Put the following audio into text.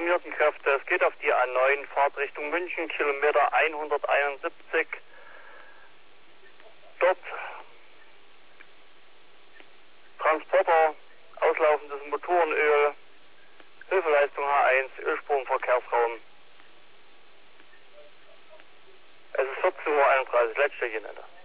alarmierten Kräfte, es geht auf die A9, Fahrt Richtung München, Kilometer 171. Dort Transporter, auslaufendes Motorenöl, Hilfeleistung H1, Ölspur im Verkehrsraum. Es ist 14:31 Uhr, Leitstelle Ende.